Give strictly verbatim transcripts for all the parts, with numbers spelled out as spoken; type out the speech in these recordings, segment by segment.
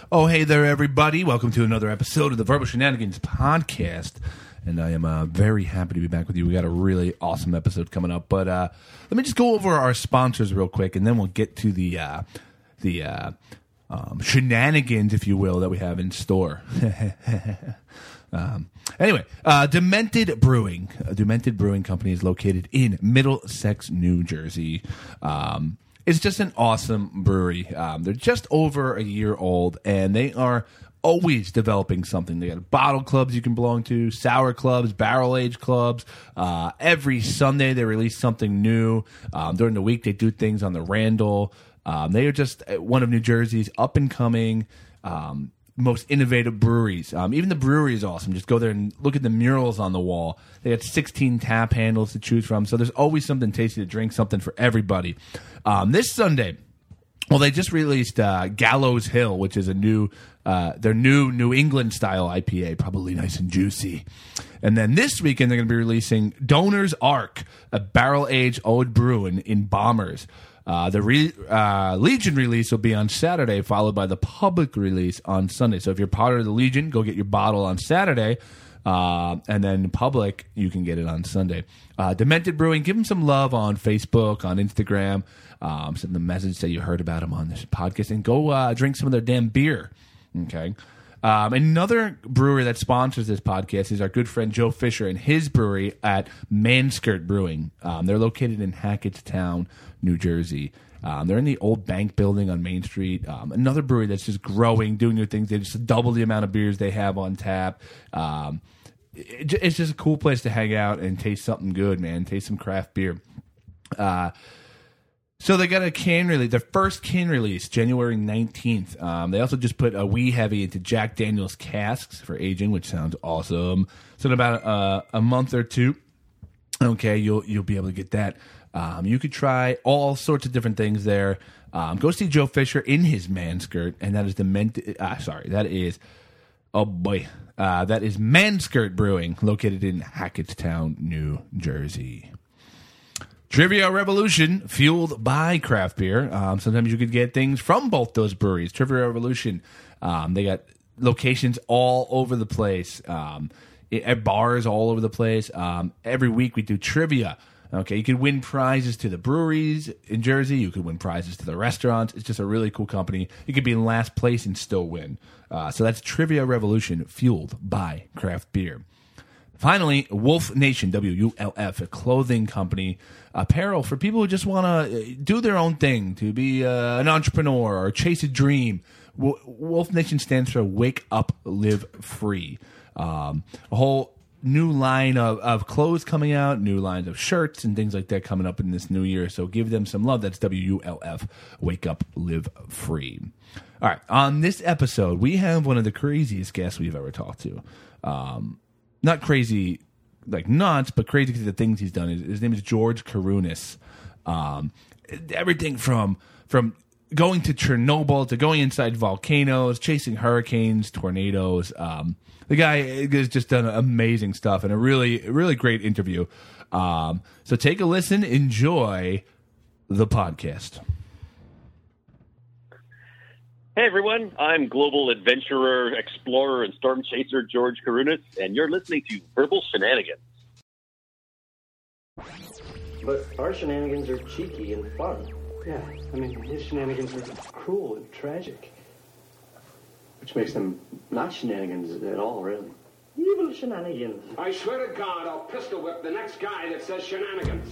Oh, hey there, everybody. Welcome to another episode of the Verbal Shenanigans podcast. And I am uh, very happy to be back with you. We got a really awesome episode coming up. But uh, let me just go over our sponsors real quick, and then we'll get to the uh, the uh, um, shenanigans, if you will, that we have in store. um, anyway, uh, Demented Brewing. Uh, Demented Brewing Company is located in Middlesex, New Jersey. Um It's just an awesome brewery. Um, they're just over a year old, and they are always developing something. They got bottle clubs you can belong to, sour clubs, barrel-aged clubs. Uh, every Sunday they release something new. Um, during the week they do things on the Randall. Um, they are just one of New Jersey's up-and-coming um most innovative breweries. Um, even the brewery is awesome. Just go there and look at the murals on the wall. They got sixteen tap handles to choose from, so there's always something tasty to drink, something for everybody. Um, this Sunday, well, they just released uh, Gallows Hill, which is a new, uh, their new New England style I P A, probably nice and juicy. And then this weekend they're going to be releasing Donor's Ark, a barrel aged old brew in, in Bombers. Uh, the re, uh, Legion release will be on Saturday, followed by the public release on Sunday. So if you're part of the Legion, go get your bottle on Saturday. Uh, and then public, you can get it on Sunday. Uh, Demented Brewing, give them some love on Facebook, on Instagram. Um, send them a message, say you heard about them on this podcast, and go uh, drink some of their damn beer. Okay. Um, another brewery that sponsors this podcast is our good friend Joe Fisher and his brewery at Manskirt Brewing. Um, they're located in Hackettstown, New Jersey. Um, they're in the old bank building on Main Street. Um, another brewery that's just growing, doing new things. They just double the amount of beers they have on tap. Um, it, it's just a cool place to hang out and taste something good, man. Taste some craft beer. Uh, So they got a can release, their first can release, January nineteenth. Um, they also just put a wee heavy into Jack Daniel's casks for aging, which sounds awesome. So in about uh, a month or two, okay, you'll you'll be able to get that. Um, you could try all sorts of different things there. Um, go see Joe Fisher in his Manskirt, and that is the ment- uh, sorry, that is oh boy, uh, that is Manskirt Brewing, located in Hackettstown, New Jersey. Trivia Revolution, fueled by craft beer. Um, sometimes you could get things from both those breweries. Trivia Revolution, um, they got locations all over the place, um, at bars all over the place. Um, every week we do trivia. Okay, you can win prizes to the breweries in Jersey. You could win prizes to the restaurants. It's just a really cool company. You could be in last place and still win. Uh, so that's Trivia Revolution, fueled by craft beer. Finally, Wolf Nation, W U L F, a clothing company, apparel for people who just want to do their own thing, to be uh, an entrepreneur or chase a dream. W- Wolf Nation stands for Wake Up, Live Free. Um, a whole new line of, of clothes coming out, new lines of shirts and things like that coming up in this new year. So give them some love. That's W U L F, Wake Up, Live Free. All right, on this episode, we have one of the craziest guests we've ever talked to. Um Not crazy, like nuts, but crazy because of the things he's done. His, his name is George Kourounis. Um, everything from from going to Chernobyl to going inside volcanoes, chasing hurricanes, tornadoes. Um, the guy has just done amazing stuff and a really, really great interview. Um, so take a listen, enjoy the podcast. Hey everyone, I'm global adventurer, explorer, and storm chaser George Kourounis, and you're listening to Verbal Shenanigans. But our shenanigans are cheeky and fun. Yeah, I mean, his shenanigans are cruel and tragic. Which makes them not shenanigans at all, really. Evil shenanigans. I swear to God, I'll pistol whip the next guy that says shenanigans.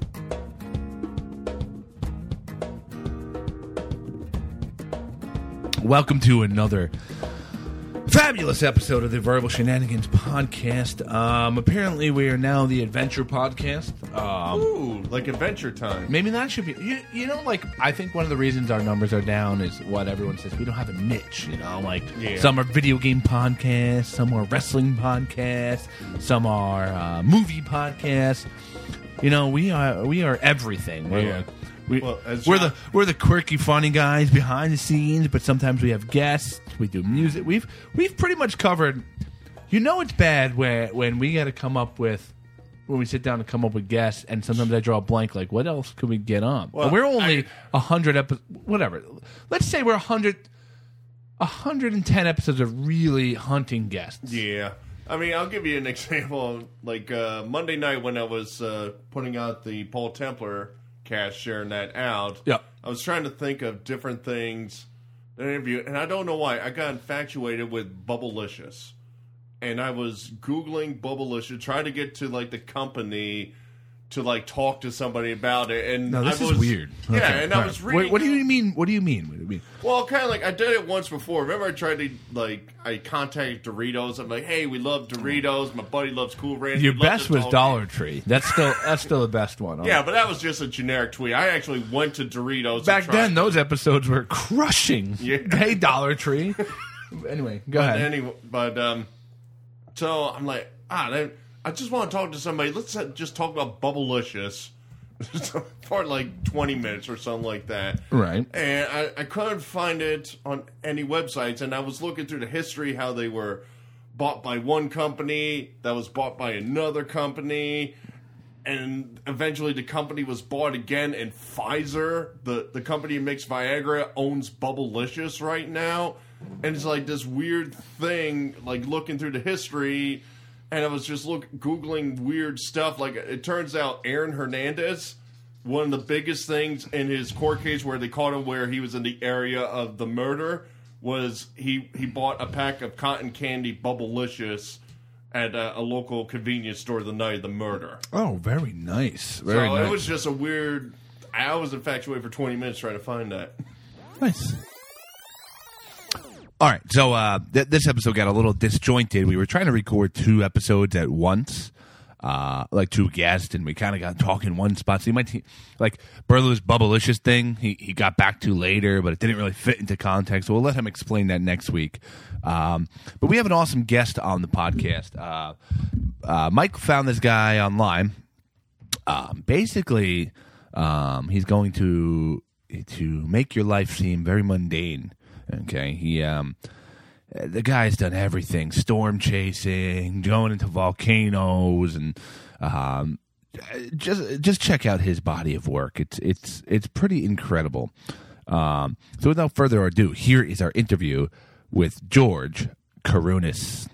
Welcome to another fabulous episode of the Verbal Shenanigans podcast. Um, apparently, we are now the Adventure Podcast. Um, Ooh, like Adventure Time. maybe that should be. You, you know, like I think one of the reasons our numbers are down is what everyone says. We don't have a niche. You know, like Yeah. some are video game podcasts, some are wrestling podcasts, some are uh, movie podcasts. You know, we are we are everything. We're, Yeah. We, Well, as we're John- the we're the quirky, funny guys behind the scenes, but sometimes we have guests. We do music. We've we've pretty much covered. You know, it's bad when when we got to come up with when we sit down to come up with guests, and sometimes I draw a blank. Like, what else could we get on? Well, we're only I- a hundred episodes. Whatever. Let's say we're a hundred. one hundred ten episodes of really hunting guests. Yeah. I mean, I'll give you an example. Like uh, Monday night when I was uh, putting out the Paul Templar cast, sharing that out, Yeah. I was trying to think of different things to interview, and I don't know why. I got infatuated with Bubblicious. And I was Googling Bubblicious, trying to get to, like, the company to, like, talk to somebody about it. And No, this I is was, weird. Yeah, Okay, and all I right. was reading... Wait, what do you mean? What do you mean? What do you mean? Well, kind of like, I did it once before. Remember I tried to, like, I contacted Doritos. I'm like, hey, we love Doritos. My buddy loves Cool Ranch. Your We'd love best to was talk." Dollar Tree. That's still that's still the best one. Yeah, but that was just a generic tweet. I actually went to Doritos. Back and tried then, those episodes were crushing. Yeah. Hey, Dollar Tree. Anyway, go But ahead. anyway, but, um, so I'm like, ah, then I just want to talk to somebody. Let's uh, just talk about Bubblicious for like twenty minutes or something like that. Right. And I, I couldn't find it on any websites, and I was looking through the history, how they were bought by one company, that was bought by another company, and eventually the company was bought again, and Pfizer, the, the company that makes Viagra, owns Bubblicious right now. And it's like this weird thing, like looking through the history, and I was just look Googling weird stuff. Like, it turns out Aaron Hernandez, one of the biggest things in his court case where they caught him where he was in the area of the murder, was he, he bought a pack of cotton candy Bubblicious at a, a local convenience store the night of the murder. Oh, very nice. Very so nice. it was just a weird... I was infatuated for twenty minutes trying to find that. Nice. All right, so uh, th- this episode got a little disjointed. We were trying to record two episodes at once, uh, like two guests, and we kind of got talking one spot. So you might see, like, Burlow's Bubblicious thing, he, he got back to later, but it didn't really fit into context, so we'll let him explain that next week. Um, but we have an awesome guest on the podcast. Uh, uh, Mike found this guy online. Um, basically, um, he's going to to make your life seem very mundane. Okay, he um, the guy's done everything: storm chasing, going into volcanoes, and um, just just check out his body of work. It's it's it's pretty incredible. Um, so without further ado, here is our interview with George Karunis.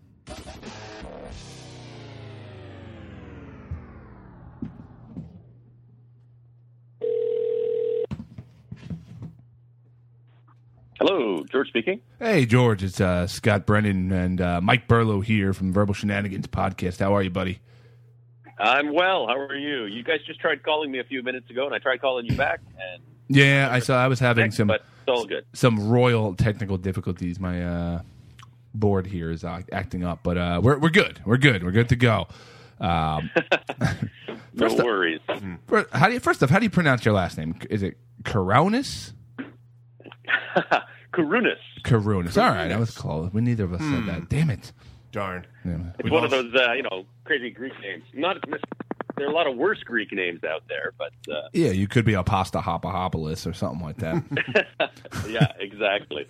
Hello, George speaking. Hey, George, it's uh, Scott Brennan and uh, Mike Burlow here from Verbal Shenanigans Podcast. How are you, buddy? I'm well. How are you? You guys just tried calling me a few minutes ago, and I tried calling you back. And Yeah, I saw. I was having some but it's all good. some royal technical difficulties. My uh, board here is uh, acting up, but uh, we're we're good. We're good. We're good to go. Um, No first, worries. first, how do you first off? How do you pronounce your last name? Is it Karunis? Karunis. Karunis. All right, that was close. We neither of us said that. Damn it. Darn. Yeah. It's one of those, uh, you know, crazy Greek names. Not there are a lot of worse Greek names out there, but uh, Yeah, you could be Apostahopoulos or something like that. yeah, exactly.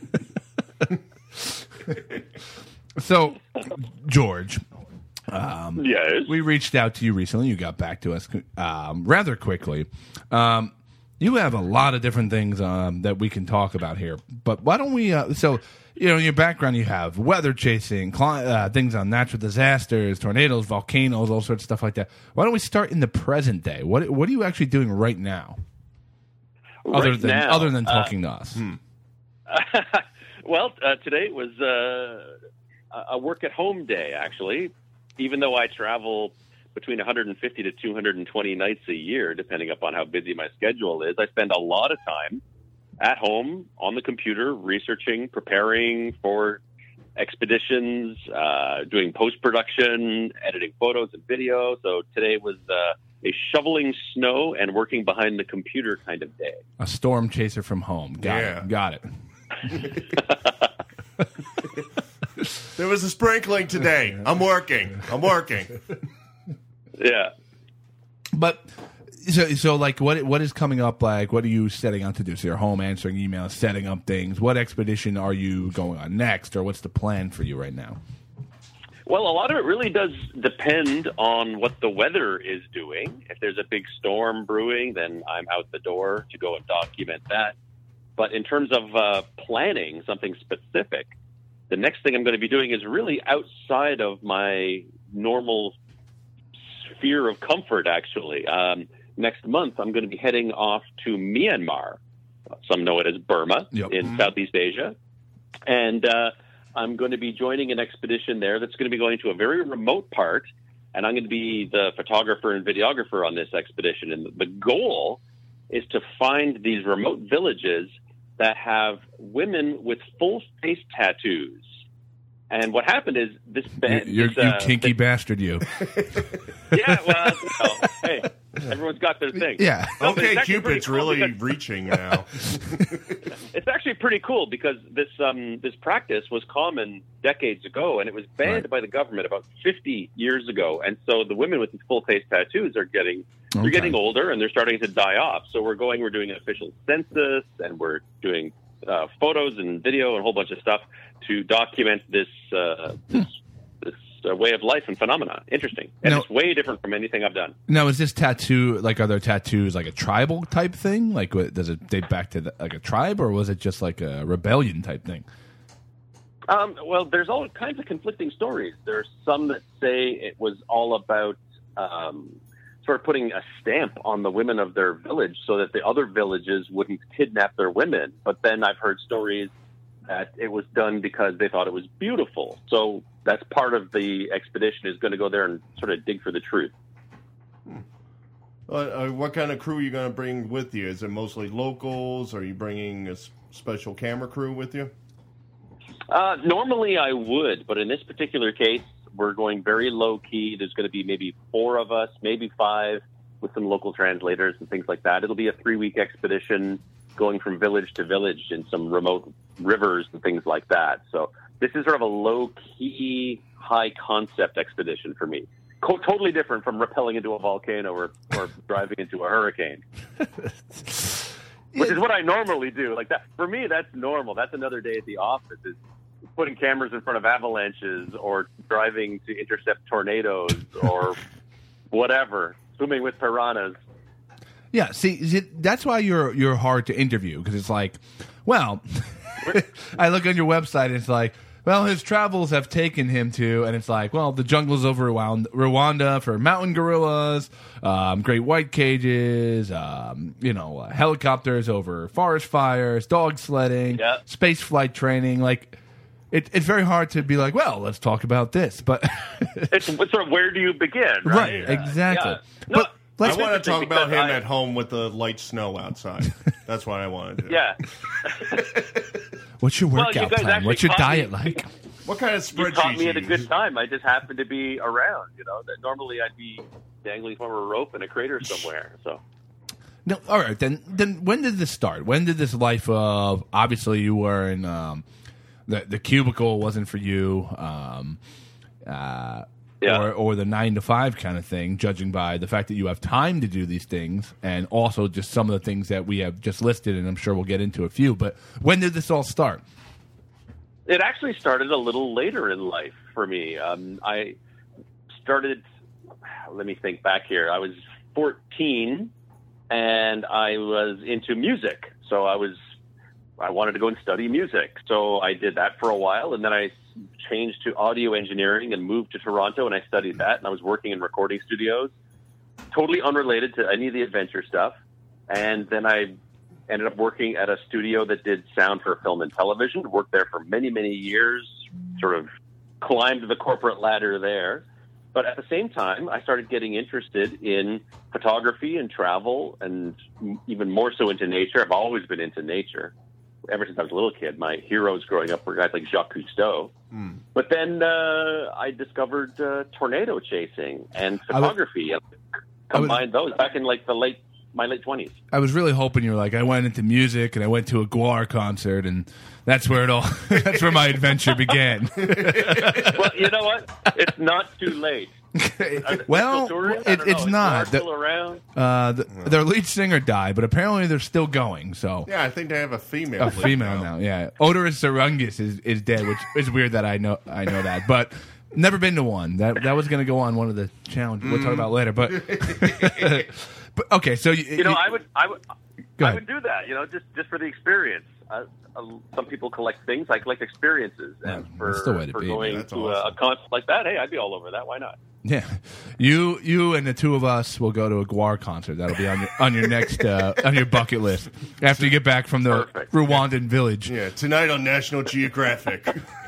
So, George, um, Yes. we reached out to you recently. You got back to us um, rather quickly. Um, you have a lot of different things um, that we can talk about here, but why don't we? Uh, so, you know, in your background, you have weather chasing, cli- uh, things on natural disasters, tornadoes, volcanoes, all sorts of stuff like that. Why don't we start in the present day? What What are you actually doing right now? Other Right than now, other than uh, talking to us. Well, uh, today was uh, a work at home day, actually. Even though I travel between one hundred fifty to two hundred twenty nights a year, depending upon how busy my schedule is, I spend a lot of time at home on the computer researching, preparing for expeditions, uh, doing post-production, editing photos and video. So today was uh, a shoveling snow and working behind the computer kind of day. A storm chaser from home. Got Yeah. it. Got it. There was a sprinkling today. I'm working. I'm working. Yeah. But so, so like, what what is coming up? Like, what are you setting out to do? So you're home answering emails, setting up things. What expedition are you going on next, or what's the plan for you right now? Well, a lot of it really does depend on what the weather is doing. If there's a big storm brewing, then I'm out the door to go and document that. But in terms of uh, planning something specific, the next thing I'm going to be doing is really outside of my normal sphere of comfort, actually. Um, next month, I'm going to be heading off to Myanmar. Some know it as Burma Yep. in Mm-hmm. Southeast Asia. And uh, I'm going to be joining an expedition there that's going to be going to a very remote part. And I'm going to be the photographer and videographer on this expedition. And the goal is to find these remote villages that have women with full face tattoos. And what happened is this band... You, this, you uh, kinky this- bastard, you. Yeah, well, you know, hey, everyone's got their thing. Yeah. No, but Okay, it's actually Cupid's pretty cool really because- reaching now. It's actually pretty cool because this um, this practice was common decades ago, and it was banned Right. by the government about fifty years ago. And so the women with these full face tattoos are getting they're Okay. getting older, and they're starting to die off. So we're going, we're doing an official census, and we're doing uh, photos and video and a whole bunch of stuff to document this uh, this, this uh, way of life and phenomena. Interesting, and Now- it's way different from anything I've done. Now, is this tattoo, like, are there tattoos like a tribal type thing? Like, what, does it date back to the, like a tribe, or was it just like a rebellion type thing? Um, well, there's all kinds of conflicting stories. There's some that say it was all about um, sort of putting a stamp on the women of their village so that the other villages wouldn't kidnap their women. But then I've heard stories that it was done because they thought it was beautiful. So that's part of the expedition, is going to go there and sort of dig for the truth. Uh, uh, what kind of crew are you going to bring with you? Is it mostly locals? Are you bringing a s- special camera crew with you? Uh, normally I would, but in this particular case, we're going very low key. There's going to be maybe four of us, maybe five, with some local translators and things like that. It'll be a three week expedition going from village to village in some remote rivers and things like that. So this is sort of a low key, high concept expedition for me. Co- totally different from rappelling into a volcano or, or driving into a hurricane. Which is what I normally do. Like that for me, that's normal. That's another day at the office, is putting cameras in front of avalanches or driving to intercept tornadoes or whatever, swimming with piranhas. Yeah, see, is it- that's why you're you're hard to interview, because it's like, well, I look on your website and it's like, well, his travels have taken him to, and it's like, well, the jungles over Rwanda, Rwanda for mountain gorillas, um, great white cages, um, you know, uh, helicopters over forest fires, dog sledding, Yeah. space flight training. Like, it, it's very hard to be like, well, let's talk about this, but It's, it's sort of, where do you begin? right, Right, exactly. Yeah. No, But let's I want to interesting talk about because him I- at home with the light snow outside. That's what I want to do. Yeah. what's your Well, you workout guys plan? actually What's your caught diet me. like? What kind of You spreadsheet caught me at a you good use? time. I just happened to be around, you know. That normally I'd be dangling from a rope in a crater somewhere. So No, all right. Then, then when did this start? When did this life of, obviously you were in um, the the cubicle wasn't for you, um, uh, Yeah. or or the nine to five kind of thing. Judging by the fact that you have time to do these things, and also just some of the things that we have just listed, and I'm sure we'll get into a few. But when did this all start? it actually started a little later in life for me. Um, I started, let me think back here. I was fourteen and I was into music. So I was, I wanted to go and study music. So I did that for a while, and then I changed to audio engineering and moved to Toronto, and I studied that, and I was working in recording studios, totally unrelated to any of the adventure stuff. And then I ended up working at a studio that did sound for film and television, worked there for many, many years, sort of climbed the corporate ladder there. But at the same time, I started getting interested in photography and travel, and even more so into nature. I've always been into nature. Ever since I was a little kid, my heroes growing up were guys like Jacques Cousteau. Mm. But then uh, I discovered uh, tornado chasing and photography, and combined those back in like the late my late twenties. I was really hoping you were like, I went into music and I went to a Guar concert, and that's where it all. That's where my adventure began. Well, you know what? It's not too late. Well, it, it's not. Still around. Uh, the, their lead singer died, but apparently they're still going. So yeah, I think they have a female. A female now. now, yeah. Odorous Sarungus is, is dead, which is weird that I know I know that, but never been to one. That that was going to go on one of the challenges we'll talk about later. But But okay, so you, You know, I would, I would, Go I ahead. would do that. You know, just just for the experience. Uh, uh, some people collect things. I collect experiences, and Yeah, for that's the way to for be, going man. That's to a, a awesome. concert like that, hey, I'd be all over that. Why not? Yeah, you you and the two of us will go to a Gwar concert. That'll be on your on your next uh, on your bucket list after you get back from the Perfect. Rwandan village. Yeah, tonight on National Geographic,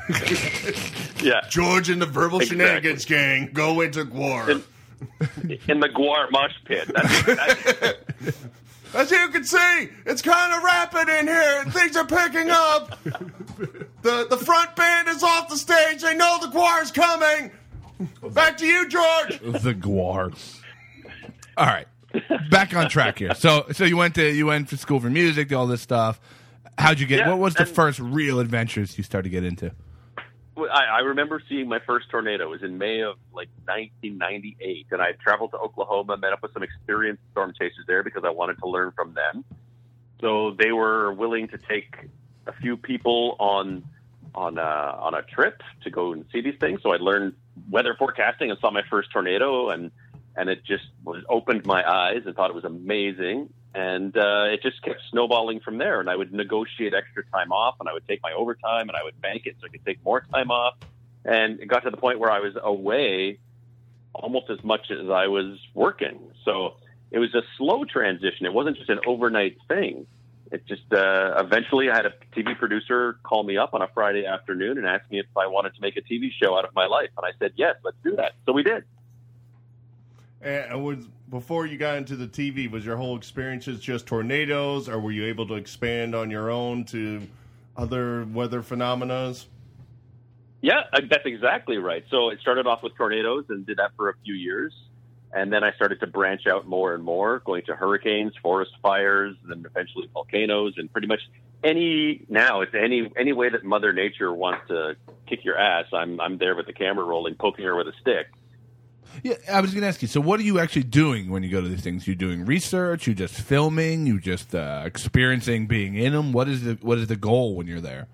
Yeah, George and the Verbal Exactly. Shenanigans Gang go into Gwar. in, in the Gwar mosh pit. That's, that's, As you can see, it's kind of rapid in here. Things are picking up. The the front band is off the stage. They know the Gwar's coming. Back to you, George. The Gwar. All right, back on track here. So so you went to you went to school for music, all this stuff. How'd you get? Yeah, what was the and- first real adventures you started to get into? Well, I, I remember seeing my first tornado. It was in May of like nineteen ninety-eight, and I traveled to Oklahoma, met up with some experienced storm chasers there because I wanted to learn from them. So they were willing to take a few people on on a, on a trip to go and see these things. So I learned weather forecasting and saw my first tornado, and and it just was opened my eyes and thought it was amazing. And uh, it just kept snowballing from there. And I would negotiate extra time off, and I would take my overtime, and I would bank it so I could take more time off. And it got to the point where I was away almost as much as I was working. So it was a slow transition. It wasn't just an overnight thing. It just uh, eventually I had a T V producer call me up on a Friday afternoon and ask me if I wanted to make a T V show out of my life. And I said, yes, let's do that. So we did. And was before you got into the T V, was your whole experiences just tornadoes, or were you able to expand on your own to other weather phenomena? Yeah, uh, that's exactly right. So it started off with tornadoes and did that for a few years. And then I started to branch out more and more, going to hurricanes, forest fires, and then eventually volcanoes, and pretty much any now it's any any way that Mother Nature wants to kick your ass. I'm I'm there with the camera rolling, poking her with a stick. Yeah, I was going to ask you. So, what are you actually doing when you go to these things? You doing research? You just filming? You just uh, experiencing being in them? What is the what is the goal when you're there?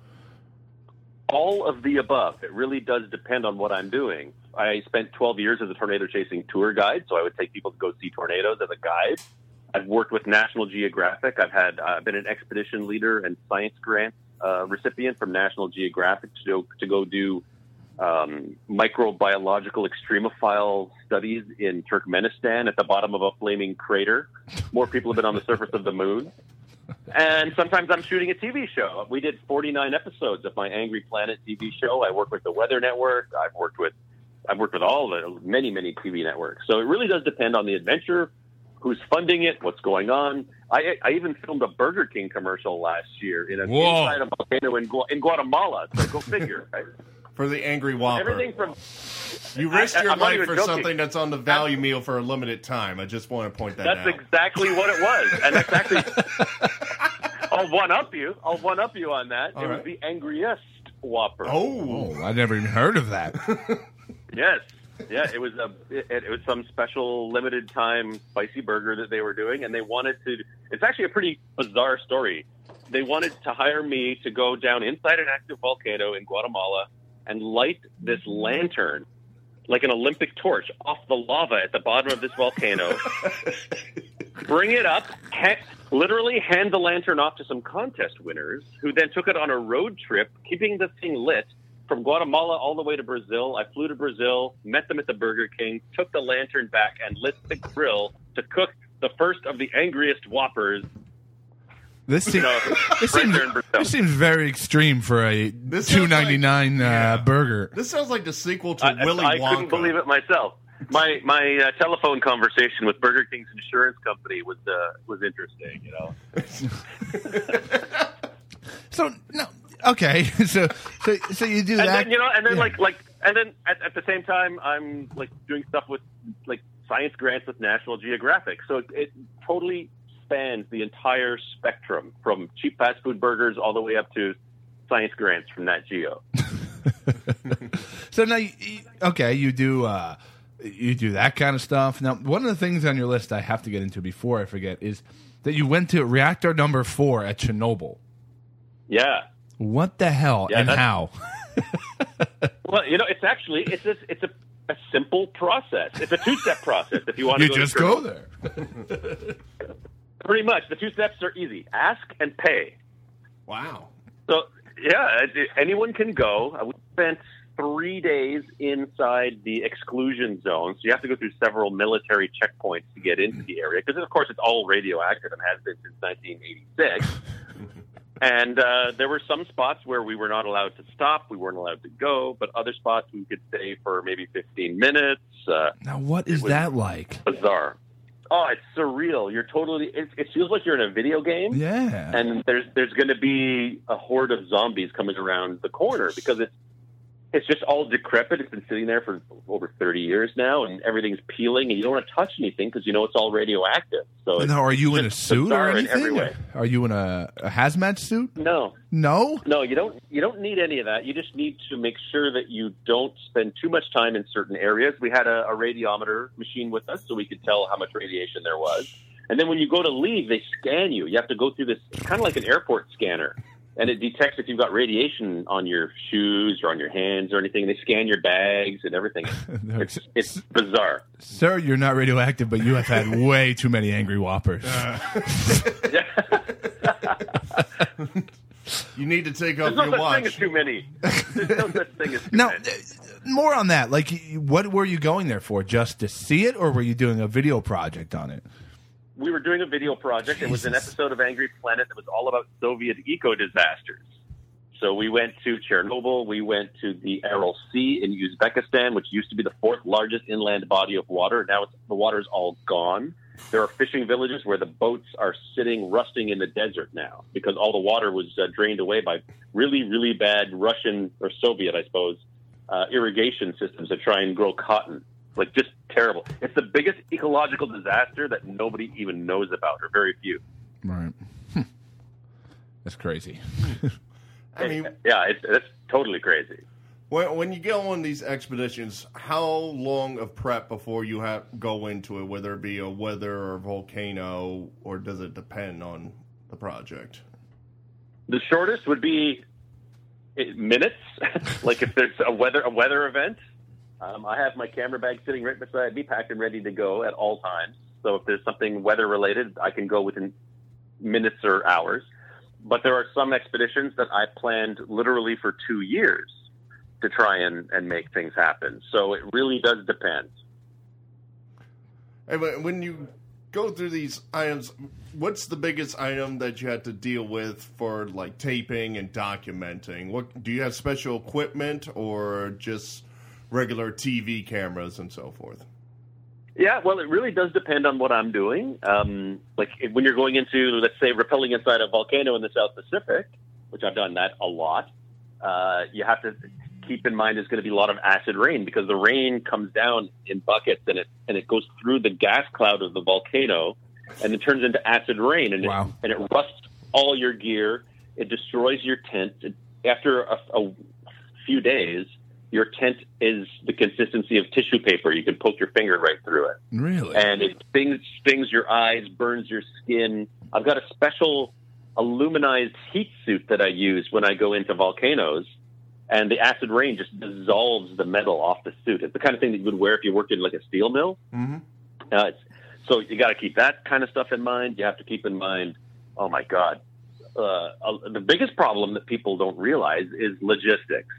All of the above. It really does depend on what I'm doing. I spent twelve years as a tornado chasing tour guide, so I would take people to go see tornadoes as a guide. I've worked with National Geographic. I've had uh, been an expedition leader and science grant uh, recipient from National Geographic to go, to go do um, microbiological extremophile studies in Turkmenistan at the bottom of a flaming crater. More people have been on the surface of the moon. And sometimes I'm shooting a T V show. We did forty-nine episodes of my Angry Planet T V show. I work with the Weather Network. I've worked with I've worked with all the many, many T V networks. So it really does depend on the adventure, who's funding it, what's going on. I, I even filmed a Burger King commercial last year in a Whoa. inside a volcano in, Gu- in Guatemala. So go figure. Right? For the Angry Whopper. Everything from You risked I- your I'm not life even for joking. something that's on the value meal for a limited time. I just want to point that that's out. exactly what it was, and that's actually. I'll one up you. I'll one up you on that. All it right. was the angriest Whopper. Oh. Oh, I never even heard of that. Yes. Yeah, it was a it, it was some special limited time spicy burger that they were doing, and they wanted to. It's actually a pretty bizarre story. They wanted to hire me to go down inside an active volcano in Guatemala and light this lantern, like an Olympic torch, off the lava at the bottom of this volcano. Bring it up, ha- literally hand the lantern off to some contest winners, who then took it on a road trip, keeping the thing lit. From Guatemala all the way to Brazil. I flew to Brazil, met them at the Burger King, took the lantern back, and lit the grill to cook the first of the angriest Whoppers. This seems, know, this, right seems there in Brazil. this seems very extreme for a This two sounds like- ninety nine yeah. uh, burger. This sounds like the sequel to I, Willy I Wonka. couldn't believe it myself. My my uh, telephone conversation with Burger King's insurance company was uh, was interesting. You know. So no, okay. So so so you do And that. then you know, and then yeah. like like, and then at, at the same time, I'm like doing stuff with like science grants with National Geographic. So it, it totally spans the entire spectrum, from cheap fast food burgers all the way up to science grants from Nat Geo. So now, you, you- okay, you do uh, you do that kind of stuff. Now, one of the things on your list I have to get into before I forget is that you went to reactor number four at Chernobyl. Yeah. What the hell Yeah, and that's- how? Well, you know, it's actually it's a, it's a a simple process. It's a two-step process. If you want to You go just to go Chernobyl. there. Pretty much. The two steps are easy. Ask and pay. Wow. So, yeah, it- anyone can go. Uh, We spent three days inside the exclusion zone. So you have to go through several military checkpoints to get into the area. Because, of course, it's all radioactive and has been since nineteen eighty-six. And uh, there were some spots where we were not allowed to stop. We weren't allowed to go. But other spots we could stay for maybe fifteen minutes. Uh, Now, what is was- that like? bizarre. Oh, it's surreal. You're totally. It, it feels like you're in a video game. Yeah. And there's there's going to be a horde of zombies coming around the corner because it's it's just all decrepit. It's been sitting there for over thirty years now, and everything's peeling, and you don't want to touch anything because you know it's all radioactive. So And it's now, are you in a just suit or bizarre in every anything? way. Are you in a, a hazmat suit? No, No. no, you don't. You don't need any of that. You just need to make sure that you don't spend too much time in certain areas. We had a, a radiometer machine with us, so we could tell how much radiation there was. And then when you go to leave, they scan you. You have to go through this kind of like an airport scanner, and it detects if you've got radiation on your shoes or on your hands or anything. They scan your bags and everything. It's, it's bizarre. Sir, you're not radioactive, but you have had way too many angry whoppers. Yeah. You need to take off There's no your such watch. thing as too many. There's no such thing as too Now, many. uh, more on that. Like, what were you going there for? Just to see it, or were you doing a video project on it? We were doing a video project. It was an Jesus. episode of Angry Planet that was all about Soviet eco disasters. So we went to Chernobyl. We went to the Aral Sea in Uzbekistan, which used to be the fourth largest inland body of water. Now it's, the water is all gone. There are fishing villages where the boats are sitting rusting in the desert now because all the water was uh, drained away by really, really bad Russian or Soviet, I suppose, uh, irrigation systems that try and grow cotton. Like, just terrible. It's the biggest ecological disaster that nobody even knows about, or very few. Right. Hmm. That's crazy. I mean, Yeah, it's, it's totally crazy. when, when you go on these expeditions, how long of prep before you have go into it, whether it be a weather or volcano, or does it depend on the project? The shortest would be eh, minutes. Like if there's a weather a weather event, um, I have my camera bag sitting right beside me, packed and ready to go at all times. So if there's something weather related, I can go within minutes or hours. But there are some expeditions that I planned literally for two years to try and, and make things happen. So it really does depend. And when when you go through these items, what's the biggest item that you had to deal with for like taping and documenting? What do you have special equipment or just regular T V cameras and so forth? Yeah, well, it really does depend on what I'm doing. Um, like if, when you're going into, let's say, rappelling inside a volcano in the South Pacific, which I've done that a lot, uh, you have to keep in mind there's going to be a lot of acid rain because the rain comes down in buckets and it and it goes through the gas cloud of the volcano and it turns into acid rain and Wow. it, and it rusts all your gear. It destroys your tent. It, after a, a few days, your tent is the consistency of tissue paper. You can poke your finger right through it. Really? And it stings, stings your eyes, burns your skin. I've got a special aluminized heat suit that I use when I go into volcanoes, and the acid rain just dissolves the metal off the suit. It's the kind of thing that you would wear if you worked in like a steel mill. Mm-hmm. Uh, it's, so you got to keep that kind of stuff in mind. You have to keep in mind, oh my God, uh, uh, the biggest problem that people don't realize is logistics.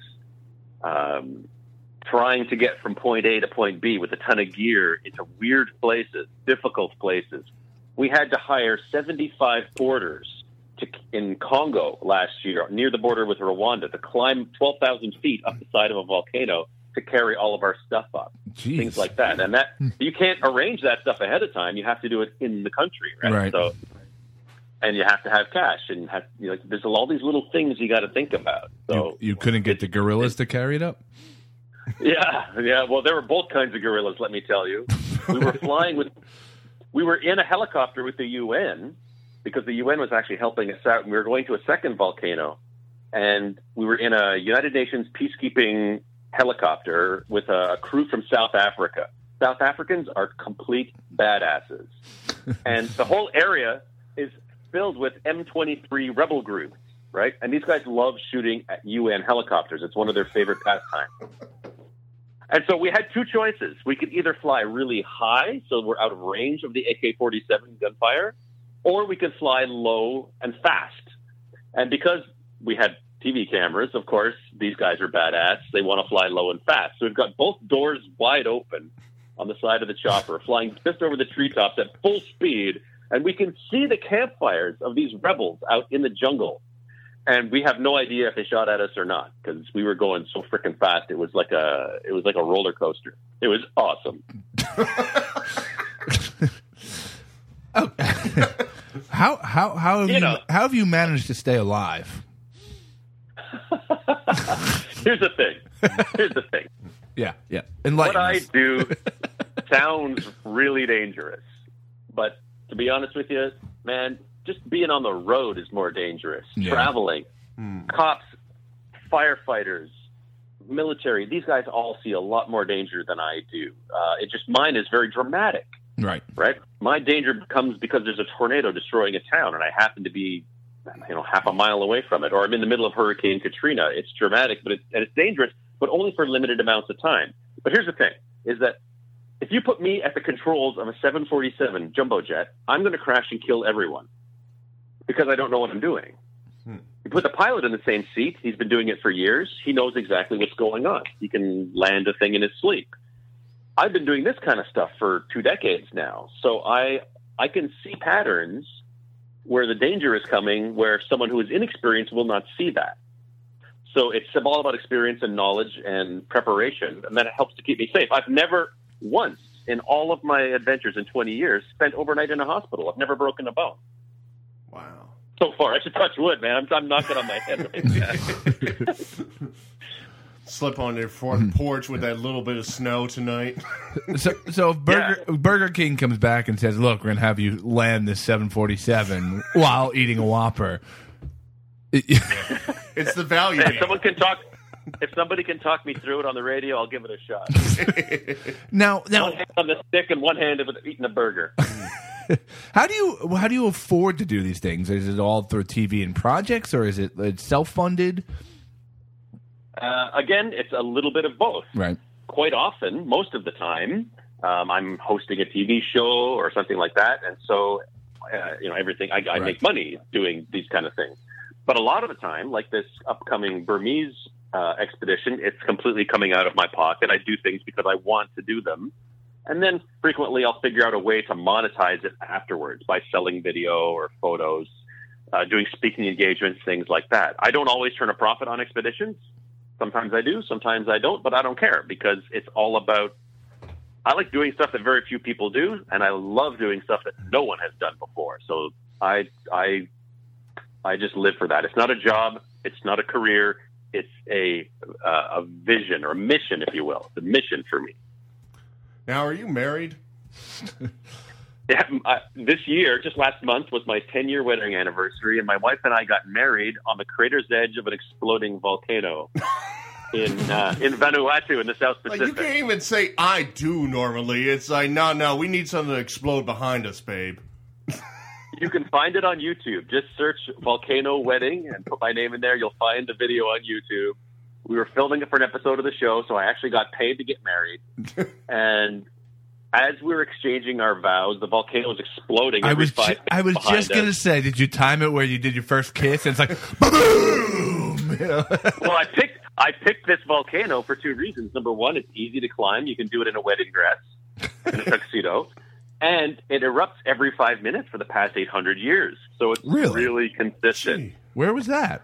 Um, trying to get from point A to point B with a ton of gear into weird places, difficult places. We had to hire seventy-five porters to, in Congo last year, near the border with Rwanda, to climb twelve thousand feet up the side of a volcano to carry all of our stuff up. Jeez. Things like that. And that you can't arrange that stuff ahead of time. You have to do it in the country, right? Right. So, and you have to have cash, and have, you know, there's all these little things you got to think about. So you, you couldn't get the gorillas to carry it up? yeah, yeah. Well, there were both kinds of gorillas, let me tell you. We were flying with, we were in a helicopter with the U N because the U N was actually helping us out. And we were going to a second volcano, and we were in a United Nations peacekeeping helicopter with a crew from South Africa. South Africans are complete badasses, and the whole area is filled with M twenty-three rebel groups, right? And these guys love shooting at U N helicopters. It's one of their favorite pastimes. And so we had two choices. We could either fly really high, so we're out of range of the A K forty-seven gunfire, or we could fly low and fast. And because we had T V cameras, of course, these guys are badass. They want to fly low and fast. So we've got both doors wide open on the side of the chopper, flying just over the treetops at full speed, and we can see the campfires of these rebels out in the jungle. And we have no idea if they shot at us or not, because we were going so freaking fast. It was like a it was like a roller coaster. It was awesome. Oh. how how how have you, You know. how have you managed to stay alive? Here's the thing. Here's the thing. Yeah, yeah. Enlighten What I us. do sounds really dangerous. But to be honest with you, man, just being on the road is more dangerous. Yeah. Traveling, cops, firefighters, military, these guys all see a lot more danger than I do. Uh, it just, mine is very dramatic, Right. right? My danger comes because there's a tornado destroying a town and I happen to be, you know, half a mile away from it, or I'm in the middle of Hurricane Katrina. It's dramatic, but it's, and it's dangerous, but only for limited amounts of time. But here's the thing, is that if you put me at the controls of a seven forty-seven jumbo jet, I'm going to crash and kill everyone because I don't know what I'm doing. Hmm. You put the pilot in the same seat. He's been doing it for years. He knows exactly what's going on. He can land a thing in his sleep. I've been doing this kind of stuff for two decades now. So I, I can see patterns where the danger is coming, where someone who is inexperienced will not see that. So it's all about experience and knowledge and preparation, and then it helps to keep me safe. I've never once in all of my adventures in twenty years spent overnight in a hospital. I've never broken a bone. Wow. So far, I should touch wood, man. I'm, I'm knocking on my head right now. Slip on your front porch with that little bit of snow tonight. So, so if Burger, Yeah. Burger King comes back and says, "Look, we're gonna have you land this seven forty-seven while eating a Whopper," It's the value. If game. someone can talk, if somebody can talk me through it on the radio, I'll give it a shot. now, now, One hand on the stick and one hand with eating a burger. how do you how do you afford to do these things? Is it all through T V and projects, or is it self funded? Uh, again, it's a little bit of both. Right. Quite often, most of the time, um, I'm hosting a T V show or something like that, and so uh, you know everything. I, I Right. make money doing these kind of things. But a lot of the time, like this upcoming Burmese uh, expedition, it's completely coming out of my pocket. I do things because I want to do them, and then frequently I'll figure out a way to monetize it afterwards by selling video or photos, uh, doing speaking engagements, things like that. I don't always turn a profit on expeditions. Sometimes I do, sometimes I don't, but I don't care because it's all about, I like doing stuff that very few people do, and I love doing stuff that no one has done before. So I, I, I just live for that. It's not a job. It's not a career. It's a, uh, a vision or a mission, if you will. It's a mission for me. Now, are you married? Yeah, uh, this year, just last month, was my ten-year wedding anniversary, and my wife and I got married on the crater's edge of an exploding volcano in uh, in Vanuatu in the South Like, Pacific. you can't even say "I do" normally. It's like, no, no, we need something to explode behind us, babe. You can find it on YouTube. Just search Volcano Wedding and put my name in there. You'll find the video on YouTube. We were filming it for an episode of the show, so I actually got paid to get married. And as we were exchanging our vows, the volcano was exploding. I every was ju- five I was minutes behind just gonna us. say, did you time it where you did your first kiss? And it's like, boom. You know? Well, I picked I picked this volcano for two reasons. Number one, it's easy to climb. You can do it in a wedding dress, in a tuxedo. And it erupts every five minutes for the past eight hundred years. So it's Really? really consistent. Gee. Where was that?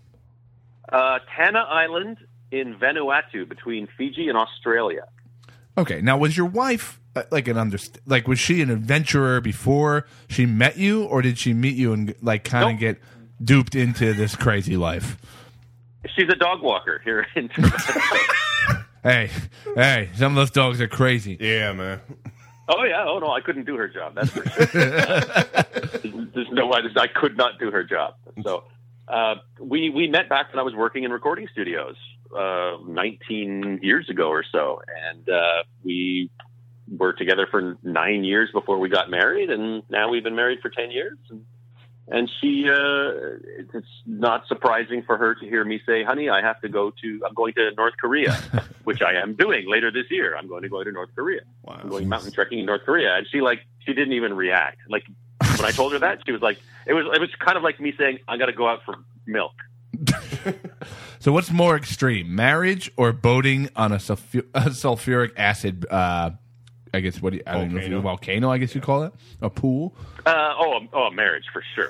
Uh, Tanna Island in Vanuatu between Fiji and Australia. Okay, now was your wife uh, like an underst- like was she an adventurer before she met you, or did she meet you and like kind of Nope. get duped into this crazy life? She's a dog walker here in Toronto. Hey, hey, some of those dogs are crazy. Yeah, man. Oh, yeah. Oh, no, I couldn't do her job. That's for sure. there's, there's no way. I could not do her job. So uh, we, we met back when I was working in recording studios uh, nineteen years ago or so. And uh, we were together for nine years before we got married. And now we've been married for ten years. And And she, uh, it's not surprising for her to hear me say, honey, I have to go to, I'm going to North Korea, which I am doing later this year. I'm going to go to North Korea. Wow. I'm going mountain trekking in North Korea. And she like, she didn't even react. Like when I told her that, she was like, it was, it was kind of like me saying, I got to go out for milk. So what's more extreme, marriage or boating on a, sulfu- a sulfuric acid, uh, I guess, what do you, I don't know if you, volcano, I guess you call it? A pool? Uh, oh, oh, marriage for sure.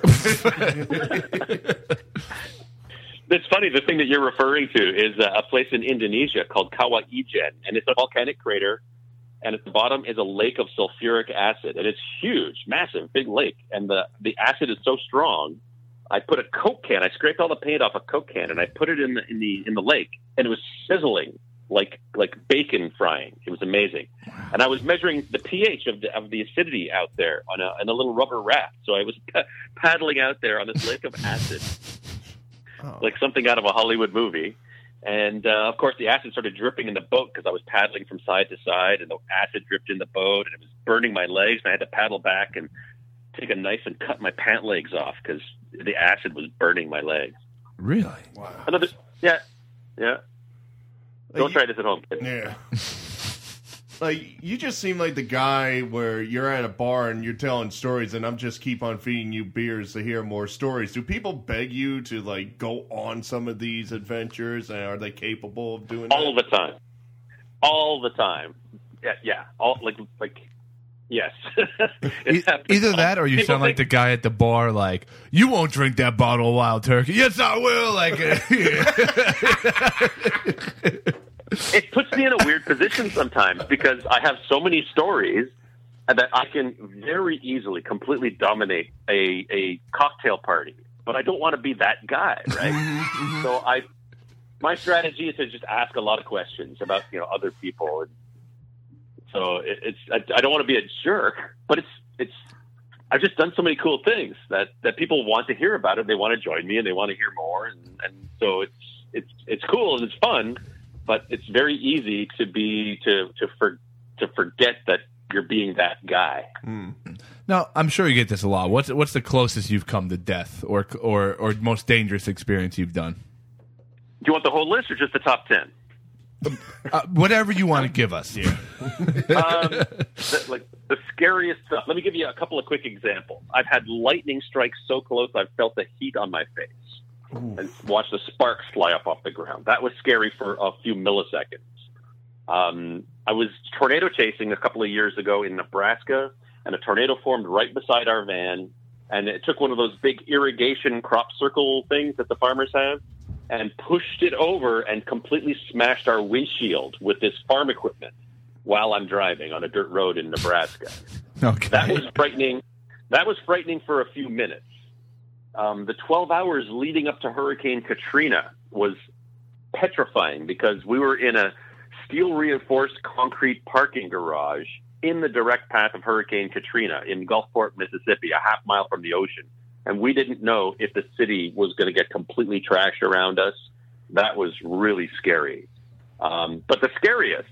It's funny. The thing that you're referring to is uh, a place in Indonesia called Kawah Ijen, and it's a volcanic crater, and at the bottom is a lake of sulfuric acid, and it's huge, massive, big lake, and the, the acid is so strong. I put a Coke can. I scraped all the paint off a Coke can, and I put it in the in the in the lake, and it was sizzling like like bacon frying. It was amazing, and I was measuring the pH of the of the acidity out there on a on a little rubber raft. So I was p- paddling out there on this lake of acid, oh. like something out of a Hollywood movie. And uh, of course, the acid started dripping in the boat because I was paddling from side to side, and the acid dripped in the boat, and it was burning my legs. And I had to paddle back and take a knife and cut my pant legs off because the acid was burning my legs. Really? Wow. Another, yeah, yeah. Don't you, try this at home, kid. Yeah. Like, you just seem like the guy where you're at a bar and you're telling stories, and I'm just keep on feeding you beers to hear more stories. Do people beg you to, like, go on some of these adventures, and are they capable of doing all that? the time? All the time. Yeah, yeah. All like like. Yes. e- either that or you People sound like the think- guy at the bar, like, you won't drink that bottle of Wild Turkey. Yes, I will. Like, it puts me in a weird position sometimes because I have so many stories that I can very easily completely dominate a, a cocktail party, but I don't want to be that guy, right? So I, my strategy is to just ask a lot of questions about, you know, other people. And so it, it's, I, I don't want to be a jerk, but it's, it's, I've just done so many cool things that, that people want to hear about it. They want to join me and they want to hear more. And, and so it's, it's, it's cool and it's fun, but it's very easy to be, to, to, for, to forget that you're being that guy. Mm. Now, I'm sure you get this a lot. What's, what's the closest you've come to death or, or, or most dangerous experience you've done? Do you want the whole list or just the top ten? Uh, whatever you want to give us. Yeah. um, the, like the scariest stuff. Let me give you a couple of quick examples. I've had lightning strike so close I've felt the heat on my face Ooh. and watched the sparks fly up off the ground. That was scary for a few milliseconds. Um, I was tornado chasing a couple of years ago in Nebraska, and a tornado formed right beside our van, and it took one of those big irrigation crop circle things that the farmers have, and pushed it over and completely smashed our windshield with this farm equipment while I'm driving on a dirt road in Nebraska. Okay. That was frightening. That was frightening for a few minutes. Um, the twelve hours leading up to Hurricane Katrina was petrifying because we were in a steel-reinforced concrete parking garage in the direct path of Hurricane Katrina in Gulfport, Mississippi, a half mile from the ocean. And we didn't know if the city was going to get completely trashed around us. That was really scary. Um, but the scariest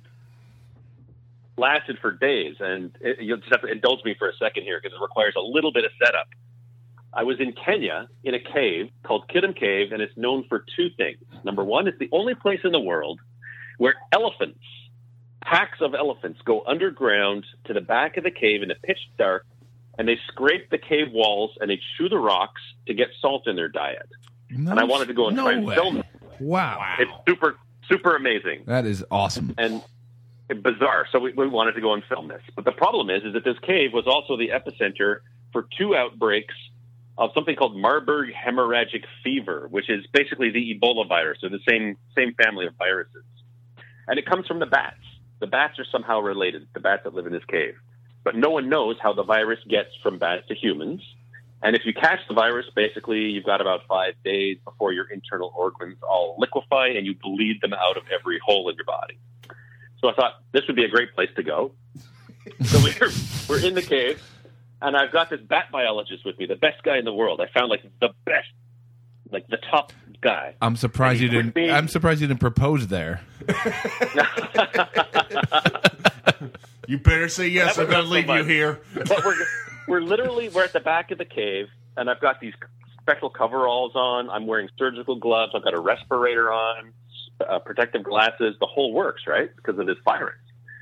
lasted for days. And it, you'll just have to indulge me for a second here because it requires a little bit of setup. I was in Kenya in a cave called Kidam Cave, and it's known for two things. Number one, it's the only place in the world where elephants, packs of elephants, go underground to the back of the cave in the pitch dark, and they scrape the cave walls and they chew the rocks to get salt in their diet. No, and I wanted to go and no try and way. film it. Wow. It's super, super amazing. That is awesome. And bizarre. So we, we wanted to go and film this. But the problem is, is that this cave was also the epicenter for two outbreaks of something called Marburg hemorrhagic fever, which is basically the Ebola virus, or the same same family of viruses. And it comes from the bats. The bats are somehow related, the bats that live in this cave. But no one knows how the virus gets from bats to humans. And if you catch the virus, basically you've got about five days before your internal organs all liquefy and you bleed them out of every hole in your body. So I thought this would be a great place to go. So we're, we're in the cave, and I've got this bat biologist with me, the best guy in the world. I found like the best, like the top guy. I'm surprised you didn't. Me. I'm surprised you didn't propose there. You better say yes. I'm going to leave you here. But we're we're literally we're at the back of the cave, and I've got these special coveralls on. I'm wearing surgical gloves. I've got a respirator on, uh, protective glasses, the whole works, right? Because of this virus.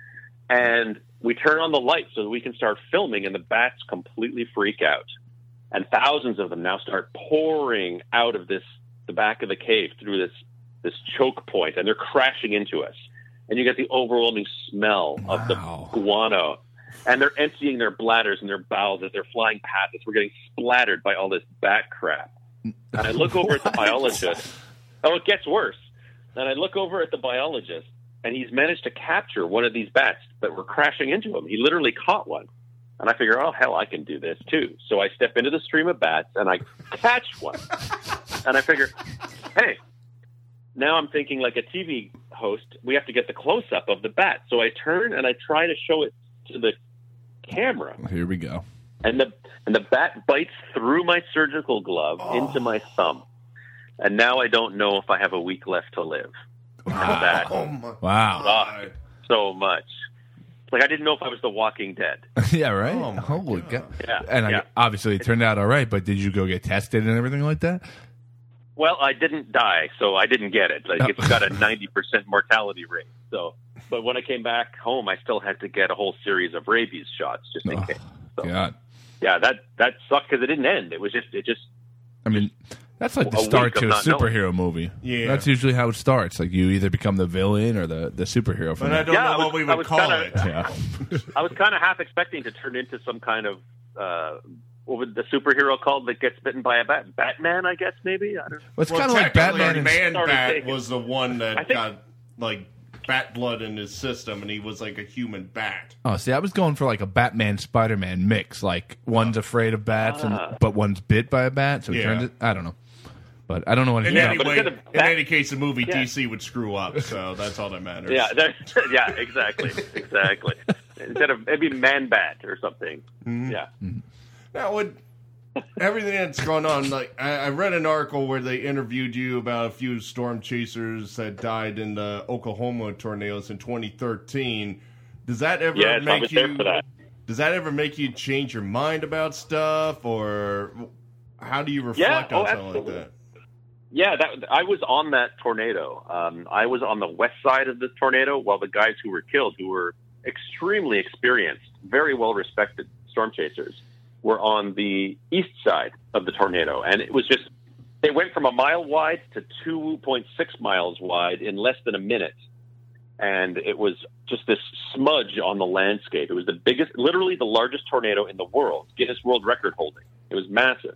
And we turn on the lights so that we can start filming, and the bats completely freak out. And thousands of them now start pouring out of this the back of the cave through this this choke point, and they're crashing into us. And you get the overwhelming smell Wow. of the guano. And they're emptying their bladders and their bowels as they're flying past us. We're getting splattered by all this bat crap. And I look over at the biologist. Oh, it gets worse. And I look over at the biologist, and he's managed to capture one of these bats that were crashing into him. He literally caught one. And I figure, oh, hell, I can do this too. So I step into the stream of bats, and I catch one. And I figure, hey, now I'm thinking like a T V host, we have to get the close-up of the bat. So I turn, and I try to show it to the camera. Here we go. And the and the bat bites through my surgical glove Oh. into my thumb. And now I don't know if I have a week left to live. Wow. That Oh my Wow. sucked so much. Like, I didn't know if I was The Walking Dead. Yeah, right? Oh, my Holy God. God. Yeah, And I, yeah. obviously it turned out all right, but did you go get tested and everything like that? Well, I didn't die, so I didn't get it. Like, it's got a ninety percent mortality rate. So, but when I came back home, I still had to get a whole series of rabies shots just in Oh, case. So, God. yeah, that that sucked because it didn't end. It was just it just I mean, that's like the A week start of to a not knowing. superhero movie. Yeah. That's usually how it starts. Like, you either become the villain or the, the superhero from But I there. don't Yeah, know I what was- we I would was call kinda- it. Yeah. I was kind of half expecting to turn into some kind of uh, what would the superhero called that gets bitten by a bat? Batman, I guess maybe. I don't know. Well, it's Well, kind of like technically, Batman and Man Started Bat thinking. was the one that I think- got like bat blood in his system, and he was like a human bat. Oh, see, I was going for like a Batman Spider-Man mix. Like, one's afraid of bats, Ah. and but one's bit by a bat, so he Yeah. turns it. I don't know, but I don't know In anything about. but anyway, instead in of bat- any case, the movie Yeah. D C would screw up, so that's all that matters. Yeah, there- yeah, exactly, exactly. Instead of maybe Man Bat or something. Mm-hmm. Yeah. Now, with everything that's going on, like I, I read an article where they interviewed you about a few storm chasers that died in the Oklahoma tornadoes in twenty thirteen. Does that ever Yes, I make was you? there for that. Does that ever make you change your mind about stuff, or how do you reflect Yeah, on oh, something absolutely. like that? Yeah, that I was on that tornado. Um, I was on the west side of the tornado, while the guys who were killed, who were extremely experienced, very well respected storm chasers, were on the east side of the tornado. And it was just, they went from a mile wide to two point six miles wide in less than a minute. And it was just this smudge on the landscape. It was the biggest, literally the largest tornado in the world, Guinness World Record holding. It was massive.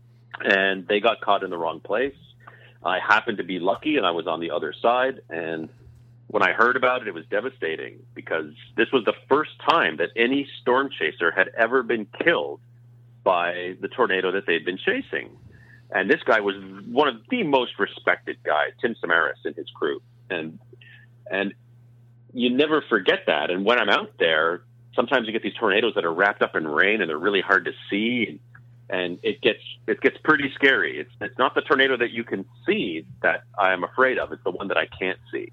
And they got caught in the wrong place. I happened to be lucky, and I was on the other side. And when I heard about it, it was devastating, because this was the first time that any storm chaser had ever been killed by the tornado that they'd been chasing. And this guy was one of the most respected guys, Tim Samaras and his crew. And and you never forget that. And when I'm out there, sometimes you get these tornadoes that are wrapped up in rain, and they're really hard to see. And it gets it gets pretty scary. It's it's not the tornado that you can see that I am afraid of. It's the one that I can't see.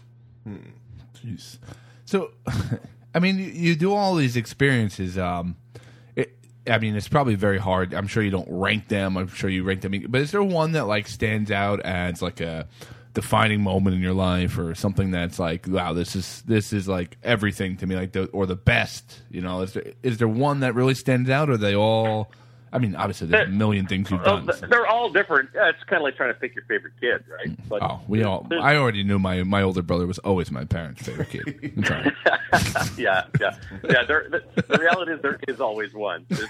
Jeez. So, I mean, you, you do all these experiences. Um, it, I mean, it's probably very hard. I'm sure you don't rank them. I'm sure you rank them. But is there one that like stands out as like a defining moment in your life, or something that's like, wow, this is this is like everything to me, like the or the best? You know, is there is there one that really stands out, or are they all? I mean, obviously, there's a million things you've Well, done. th- they're all different. Uh, It's kind of like trying to pick your favorite kid, right? But Oh, we all. there's- I already knew my my older brother was always my parents' favorite kid. I'm sorry. yeah, yeah, yeah. There, the, the reality is there is always one. There's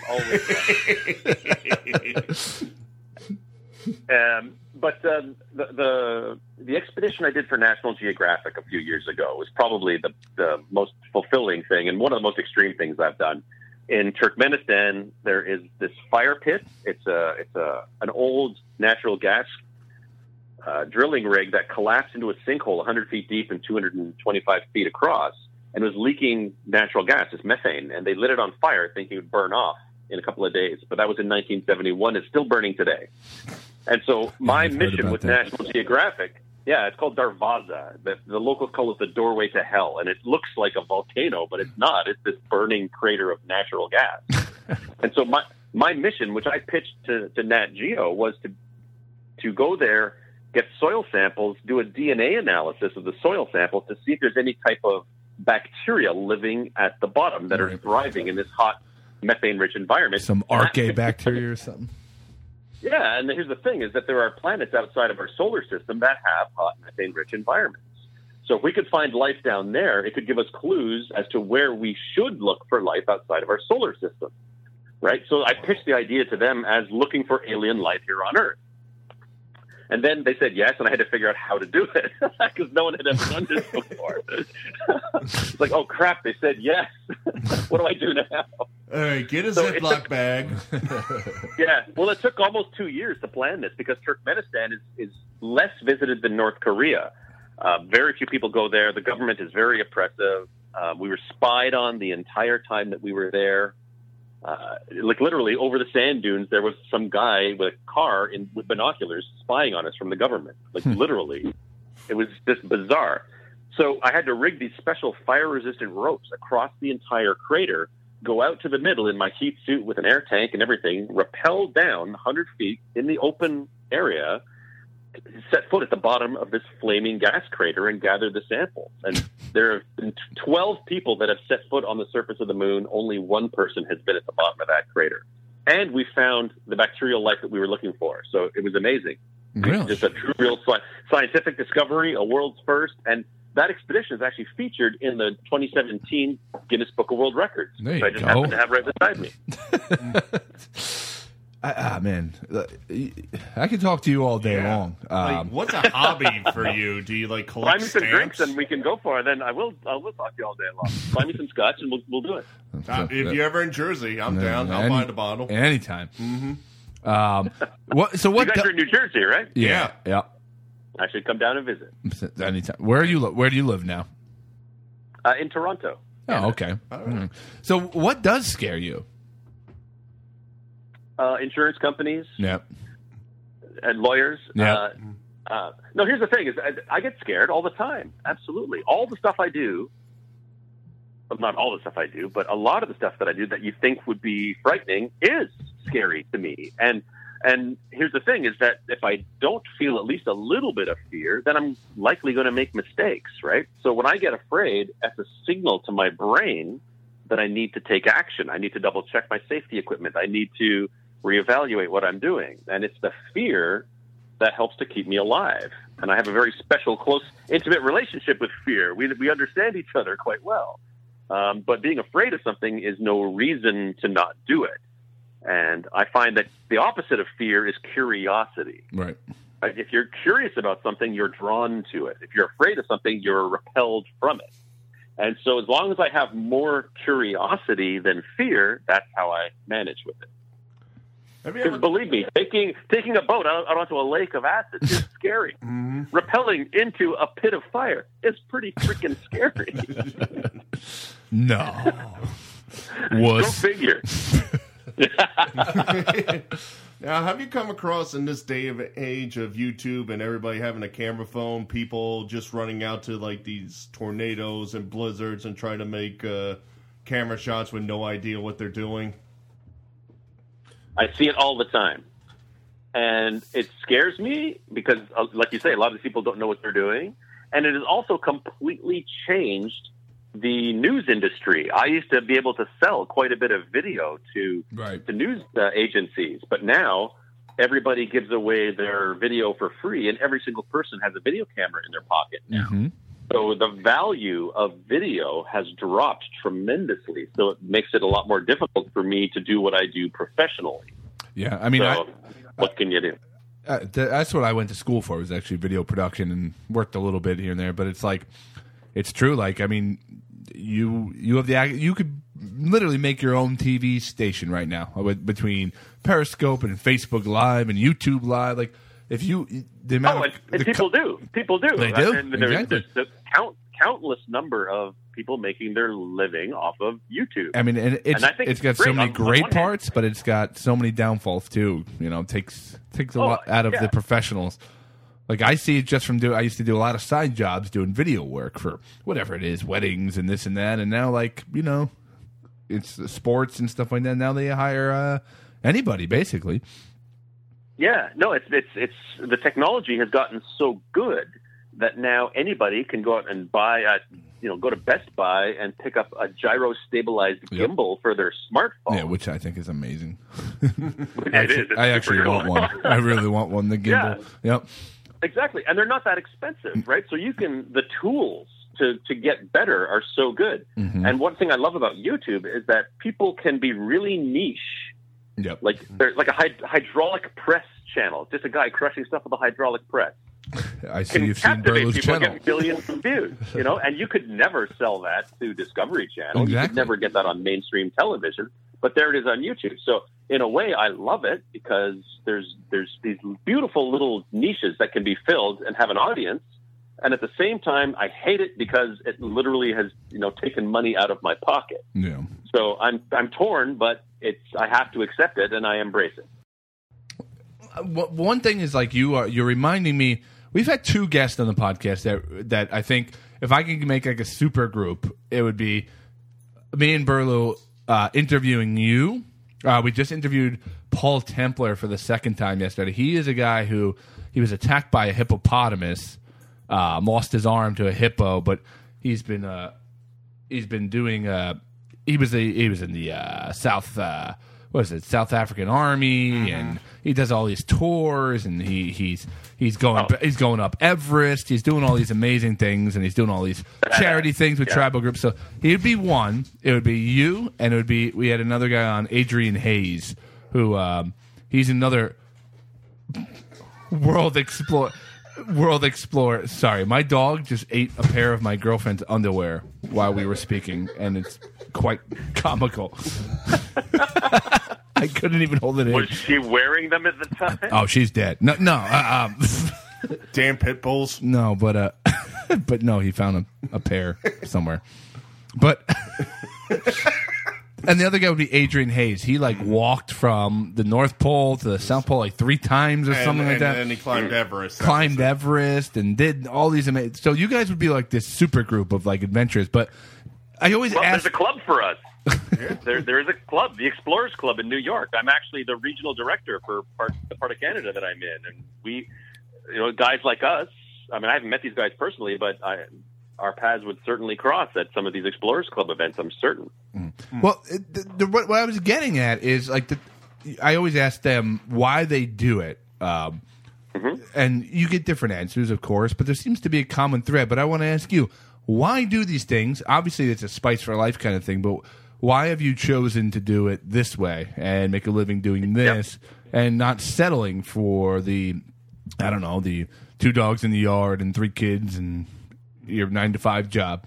always one. Um, but um, the, the the expedition I did for National Geographic a few years ago was probably the the most fulfilling thing, and one of the most extreme things I've done. In Turkmenistan, there is this fire pit. It's a it's a an old natural gas uh, drilling rig that collapsed into a sinkhole one hundred feet deep and two hundred twenty-five feet across, and was leaking natural gas, it's methane. And they lit it on fire, thinking it would burn off in a couple of days. But that was in nineteen seventy-one. It's still burning today. And so my I've heard mission about with that. National Geographic, yeah, it's called Darvaza. The, the locals call it the doorway to hell, and it looks like a volcano, but it's not. It's this burning crater of natural gas. And so my my mission, which I pitched to, to Nat Geo, was to to go there, get soil samples, do a D N A analysis of the soil samples to see if there's any type of bacteria living at the bottom that Right. are thriving in this hot methane-rich environment. Some archaea bacteria or something. Yeah, and here's the thing, is that there are planets outside of our solar system that have hot methane-rich environments. So if we could find life down there, it could give us clues as to where we should look for life outside of our solar system, right? So I pitched the idea to them as looking for alien life here on Earth. And then they said yes, and I had to figure out how to do it because no one had ever done this before. It's like, oh, crap, they said yes. What do I do now? All right, get a So it Ziploc took- bag. Yeah, well, it took almost two years to plan this because Turkmenistan is, is less visited than North Korea. Uh, very few people go there. The government is very oppressive. Uh, we were spied on the entire time that we were there. Uh, like literally over the sand dunes, there was some guy with a car in, with binoculars spying on us from the government. Like literally, it was just bizarre. So I had to rig these special fire-resistant ropes across the entire crater, go out to the middle in my heat suit with an air tank and everything, rappel down one hundred feet in the open area, set foot at the bottom of this flaming gas crater and gather the samples. And there have been twelve people that have set foot on the surface of the moon. Only one person has been at the bottom of that crater. And we found the bacterial life that we were looking for. So it was amazing. Really? Just a true, real sci- scientific discovery, a world's first. And that expedition is actually featured in the twenty seventeen Guinness Book of World Records. There you which I just go. happen to have right beside me. I, ah, man, I could talk to you all day Yeah. long. Like, Um, what's a hobby for you? Do you like Buy collect me some stamps? drinks and we can go for it. Then I will. I will talk to you all day long. Buy me some scotch and we'll we'll do it. Uh, if you're ever in Jersey, I'm down. I'll Any- buy the bottle. anytime. Mm-hmm. Um, what? So You what? guys do- are in New Jersey, right? yeah, yeah. I should come down and visit. Anytime. Where are you? Li- where do you live now? Uh, in Toronto. Oh, okay. Mm. So what does scare you? Uh, insurance companies Yep. and lawyers. Yeah. Uh, uh, no, here's the thing: is I, I get scared all the time. Absolutely, all the stuff I do. Well, not all the stuff I do, but a lot of the stuff that I do that you think would be frightening is scary to me. And and here's the thing: is that if I don't feel at least a little bit of fear, then I'm likely going to make mistakes, right? So when I get afraid, that's a signal to my brain that I need to take action. I need to double check my safety equipment. I need to reevaluate what I'm doing. And it's the fear that helps to keep me alive. And I have a very special, close, intimate relationship with fear. We, we understand each other quite well. Um, but being afraid of something is no reason to not do it. And I find that the opposite of fear is curiosity. Right. Like, if you're curious about something, you're drawn to it. If you're afraid of something, you're repelled from it. And so as long as I have more curiosity than fear, that's how I manage with it. Have you Because ever, believe me, taking taking a boat out, out onto a lake of acid is scary. Rappelling into a pit of fire is pretty freaking scary. No. Go Was figure. now, have you come across in this day of age of YouTube and everybody having a camera phone, people just running out to like these tornadoes and blizzards and trying to make uh, camera shots with no idea what they're doing? I see it all the time. And it scares me because, uh, like you say, a lot of these people don't know what they're doing. And it has also completely changed the news industry. I used to be able to sell quite a bit of video to Right. the news uh, agencies, but now everybody gives away their video for free, and every single person has a video camera in their pocket now. Mm-hmm. So the value of video has dropped tremendously. So it makes it a lot more difficult for me to do what I do professionally. Yeah. I mean, So I, what can you do? uh, th- that's what I went to school for, was actually video production, and worked a little bit here and there. But it's like, it's true. Like, I mean, you you have the ac- you could literally make your own T V station right now with, between Periscope and Facebook Live and YouTube Live. Like, if you the amount Oh, of and, and the people co- do. People do. They do, And there's, exactly. there's the count, countless number of people making their living off of YouTube. I mean, and it's And I think it's got it's so great many on- on great one hand. parts, but it's got so many downfalls too. You know, it takes takes a Oh, lot out of yeah. the professionals. Like, I see it just from do. I used to do a lot of side jobs doing video work for whatever it is, weddings and this and that. And now, like, you know, it's sports and stuff like that. Now they hire uh, anybody, basically. Yeah, no, it's it's it's the technology has gotten so good that now anybody can go out and buy a, you know, go to Best Buy and pick up a gyro stabilized Yep. gimbal for their smartphone. Yeah, which I think is amazing. It actually, is. It's I actually super want cool. one. I really want one. The gimbal. Yep. Exactly, and they're not that expensive, right? So you can the tools to to get better are so good. Mm-hmm. And one thing I love about YouTube is that people can be really niche. Yep. Like there's like a hyd- hydraulic press channel, just a guy crushing stuff with a hydraulic press. I see Can you've seen captivate Burlow's people and channel. get billions of views, you know, and you could never sell that to Discovery Channel. You Exactly. could never get that on mainstream television, but there it is on YouTube. So in a way, I love it because there's there's these beautiful little niches that can be filled and have an audience. And at the same time, I hate it because it literally has, you know, taken money out of my pocket. Yeah. So I'm I'm torn, but it's I have to accept it and I embrace it. Wh- One thing is like you are you're reminding me. We've had two guests on the podcast that that I think if I could make like a super group, it would be me and Burlow uh, interviewing you. Uh, we just interviewed Paul Templar for the second time yesterday. He is a guy who he was attacked by a hippopotamus, uh, lost his arm to a hippo, but he's been uh, he's been doing. Uh, he was a, he was in the uh, South. Uh, what is it? South African Army, Mm-hmm. and he does all these tours, and he he's he's going Oh. he's going up Everest. He's doing all these amazing things, and he's doing all these charity things with Yeah. tribal groups. So he'd be one. It would be you, and it would be we had another guy on, Adrian Hayes, who um, he's another world explorer. World explorer. Sorry, my dog just ate a pair of my girlfriend's underwear while we were speaking, and it's quite comical. I couldn't even hold it in. Was she wearing them at the time? Oh, she's dead. No, no, uh, um, Damn pit bulls. no, but uh, but no, he found a, a pair somewhere. But and the other guy would be Adrian Hayes. He like walked from the North Pole to the South Pole like three times or And, something like and, that. and he climbed Everest. That Climbed was it. Everest and did all these amazing. So you guys would be like this super group of like adventurers. But I always Well, ask. there's a club for us. there, there is a club, the Explorers Club in New York. I'm actually the regional director for part, the part of Canada that I'm in, and we, you know, guys like us. I mean, I haven't met these guys personally, but I, our paths would certainly cross at some of these Explorers Club events. I'm certain. Well, it- the, the, what, what I was getting at is like the, I always ask them why they do it, um, and you get different answers, of course, but there seems to be a common thread. But I want to ask you, why do these things? Obviously, it's a spice for life kind of thing, but why have you chosen to do it this way and make a living doing this and not settling for the, I don't know, the two dogs in the yard and three kids and your nine to five job?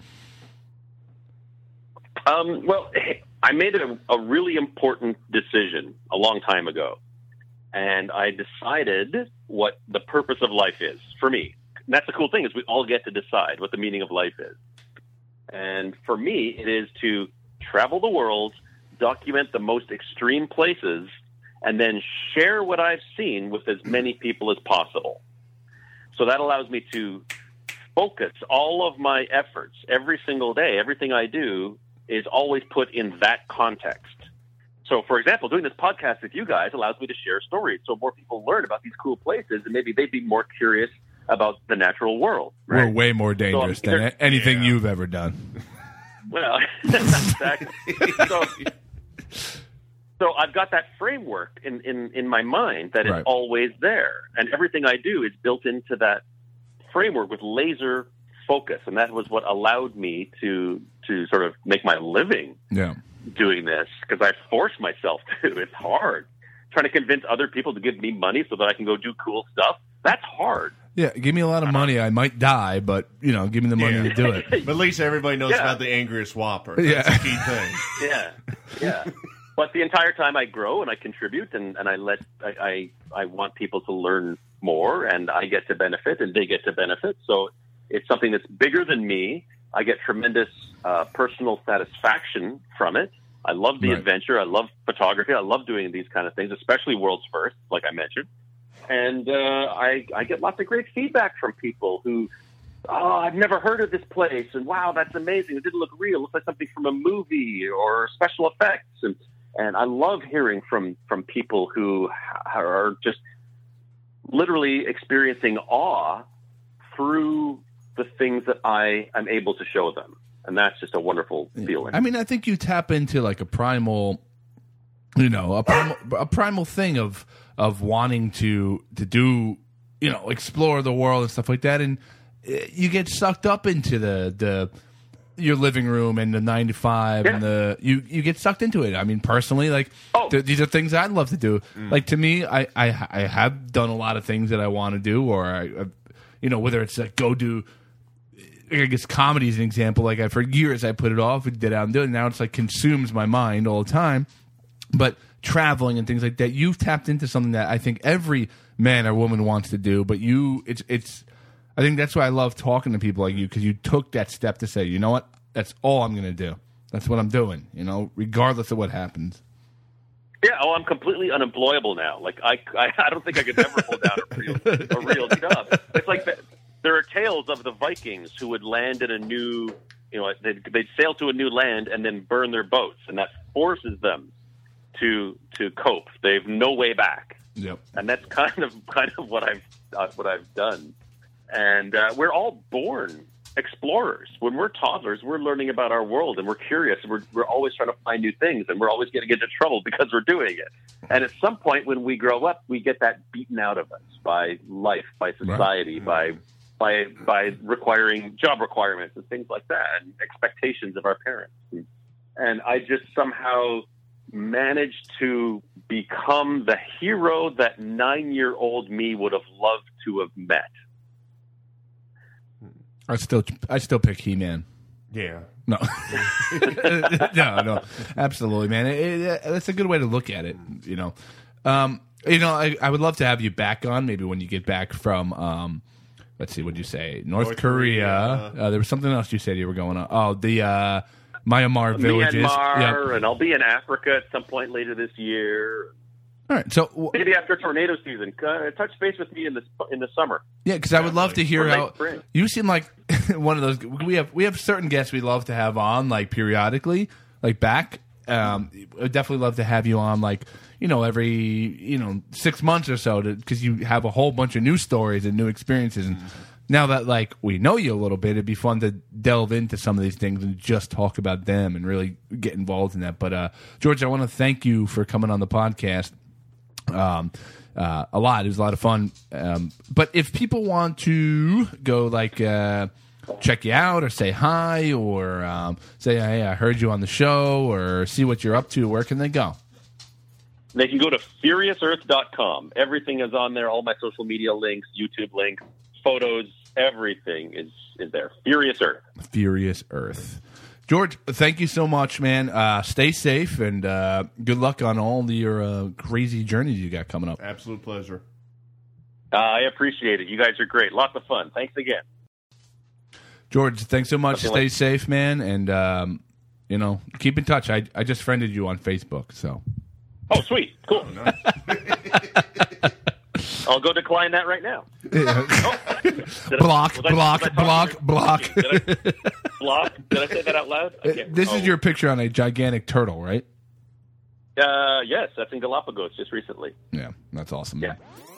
Um, well, I made a, a really important decision a long time ago, and I decided what the purpose of life is for me. And that's the cool thing is we all get to decide what the meaning of life is. And for me, it is to travel the world, document the most extreme places, and then share what I've seen with as many people as possible. So that allows me to focus all of my efforts every single day. Everything I do is always put in that context. So, for example, doing this podcast with you guys allows me to share stories so more people learn about these cool places, and maybe they'd be more curious about the natural world. We're Right? way more dangerous So, than there- anything yeah. you've ever done. Well, exactly. So, so I've got that framework in, in, in my mind that is Right. always there. And everything I do is built into that framework with laser focus. And that was what allowed me to to sort of make my living Yeah. doing this, because I force myself to. It's hard. Trying to convince other people to give me money so that I can go do cool stuff, that's hard. Yeah, give me a lot of money. I might die, but, you know, give me the money Yeah. to do it. But at least everybody knows Yeah. about the angriest Whopper. That's Yeah. a key thing. Yeah, yeah. But the entire time I grow and I contribute and, and I let I, I I want people to learn more, and I get to benefit and they get to benefit. So it's something that's bigger than me. I get tremendous uh, personal satisfaction from it. I love the Right. adventure. I love photography. I love doing these kind of things, especially world's first, like I mentioned. And uh, I, I get lots of great feedback from people who, oh, I've never heard of this place, and wow, that's amazing. It didn't look real. It looks like something from a movie or special effects. And And I love hearing from, from people who are just literally experiencing awe through the things that I am able to show them. And that's just a wonderful feeling. I mean, I think you tap into like a primal, you know, a primal, a primal thing of of wanting to to do, you know, explore the world and stuff like that, and you get sucked up into the the your living room and the nine to five yeah. and the you you get sucked into it. I mean, personally, like oh. th- these are things I'd love to do. Mm. Like to me, I, I I have done a lot of things that I want to do, or I, I, you know, whether it's like go do. I guess comedy is an example. Like I, for years, I put it off and did out and do it. Now it's like consumes my mind all the time. But traveling and things like that, you've tapped into something that I think every man or woman wants to do. But you, it's, it's. I think that's why I love talking to people like you, because you took that step to say, you know what, that's all I'm going to do. That's what I'm doing. You know, regardless of what happens. Yeah. Oh, I'm completely unemployable now. Like I, I, I don't think I could ever hold down a real, a real job. It's like that. There are tales of the Vikings who would land in a new, you know, they'd, they'd sail to a new land and then burn their boats, and that forces them to to cope. They have no way back. Yep. And that's kind of kind of what I've uh, what I've done. And uh, we're all born explorers. When we're toddlers, we're learning about our world, and we're curious. And we're we're always trying to find new things, and we're always getting into trouble because we're doing it. And at some point, when we grow up, we get that beaten out of us by life, by society, right. by by by requiring job requirements and things like that, and expectations of our parents. And I just somehow managed to become the hero that nine-year-old me would have loved to have met. I still, I still pick He-Man. Yeah. No. no, no, absolutely, man. It, it, that's a good way to look at it. You know, um, you know, I, I would love to have you back on maybe when you get back from. Um, Let's see, what did you say? North, North Korea. Korea. Uh, there was something else you said you were going on. Oh, the uh, Myanmar villages. Myanmar, yep. And I'll be in Africa at some point later this year. All right, so w- maybe after tornado season, uh, touch base with me in the in the summer. Yeah, because I would love to hear how you seem like one of those. We have we have certain guests we love to have on like periodically, like back. Um, I'd definitely love to have you on, like, you know, every, you know, six months or so, because you have a whole bunch of new stories and new experiences. And now that, like, we know you a little bit, it'd be fun to delve into some of these things and just talk about them and really get involved in that. But, uh, George, I want to thank you for coming on the podcast. Um, uh, a lot. It was a lot of fun. Um, but if people want to go, like, uh, check you out or say hi or um, say, hey, I heard you on the show, or see what you're up to, where can they go? They can go to furious earth dot com. Everything is on there. All my social media links, YouTube links, photos, everything is, is there. Furious Earth. Furious Earth. George, thank you so much, man. Uh, stay safe, and uh, good luck on all your uh, crazy journeys you got coming up. Absolute pleasure. Uh, I appreciate it. You guys are great. Lots of fun. Thanks again. George, thanks so much. Something Stay like- safe, man, and um, you know, keep in touch. I I just friended you on Facebook, so. Oh, sweet, cool. Oh, nice. I'll go decline that right now. Yeah. Oh, block, I, block, I block, block. Did I, block? Did I say that out loud? Okay. This oh. is your picture on a gigantic turtle, right? Uh, yes, that's in Galapagos just recently. Yeah, that's awesome. Yeah. Man.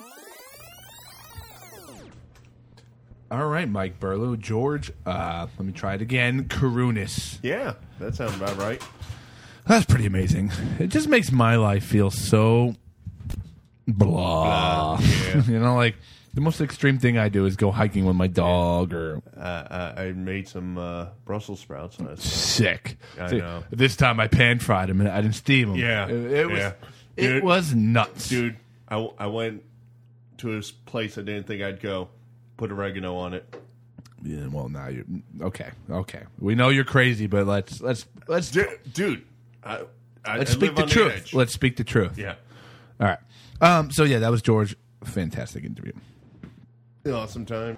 All right, Mike Burlew. George, uh, let me try it again. Karunis. Yeah, that sounds about right. That's pretty amazing. It just makes my life feel so blah. Uh, yeah. You know, like the most extreme thing I do is go hiking with my dog, or uh, I made some uh, Brussels sprouts. And I was sick. I See, know. This time I pan fried them and I didn't steam them. Yeah, it, it was yeah. it Dude, was nuts, dude. I, I went to a place I didn't think I'd go. Put oregano on it. Yeah, well, now you're okay. Okay, we know you're crazy, but let's let's let's dude. dude I, I, let's I speak live the on truth. The edge. Let's speak the truth. Yeah. All right. Um. So yeah, that was George. Fantastic interview. Awesome time.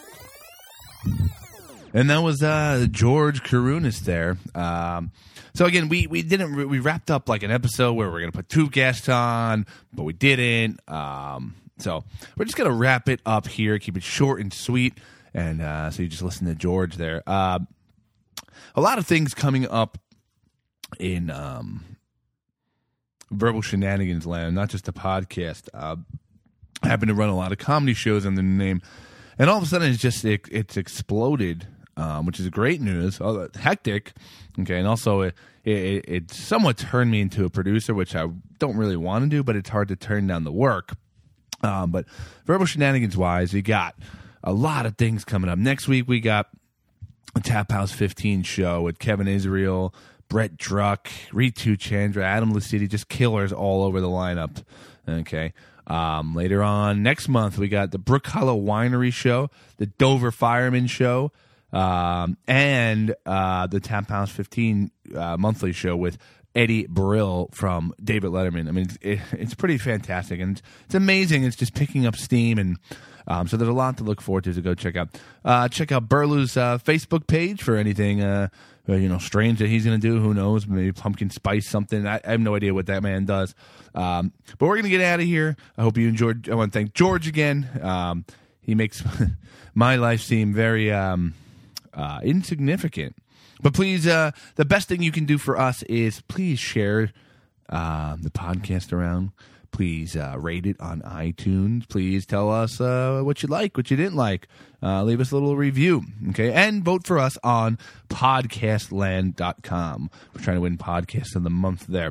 And that was uh, George Karunis there. Um, so again, we we didn't re- we wrapped up like an episode where we're gonna put two guests on, but we didn't. Um, so we're just gonna wrap it up here, keep it short and sweet, and uh, so you just listen to George there. Uh, a lot of things coming up in um, Verbal Shenanigans Land, not just a podcast. Uh, I happen to run a lot of comedy shows under the name, and all of a sudden it's just it, it's exploded, um, which is great news. Uh, hectic, okay, and also it, it it somewhat turned me into a producer, which I don't really want to do, but it's hard to turn down the work. Um, but Verbal Shenanigans wise, we got a lot of things coming up. Next week we got a Tap House fifteen show with Kevin Israel, Brett Druck, Ritu Chandra, Adam Lucidi, just killers all over the lineup. Okay. Um, later on next month, we got the Brook Hollow Winery show, the Dover Fireman show, um, and uh, the Tap House fifteen uh, monthly show with Eddie Brill from David Letterman. I mean, it's, it, it's pretty fantastic, and it's, it's amazing. It's just picking up steam, and um, so there's a lot to look forward to. So go check out uh, check out Burlew's uh, Facebook page for anything uh, you know strange that he's going to do. Who knows? Maybe pumpkin spice something. I, I have no idea what that man does. Um, but we're going to get out of here. I hope you enjoyed. I want to thank George again. Um, he makes my life seem very um, uh, insignificant. But please, uh, the best thing you can do for us is please share uh, the podcast around. Please uh, rate it on iTunes. Please tell us uh, what you like, what you didn't like. Uh, leave us a little review, okay? And vote for us on podcast land dot com. We're trying to win Podcast of the Month there.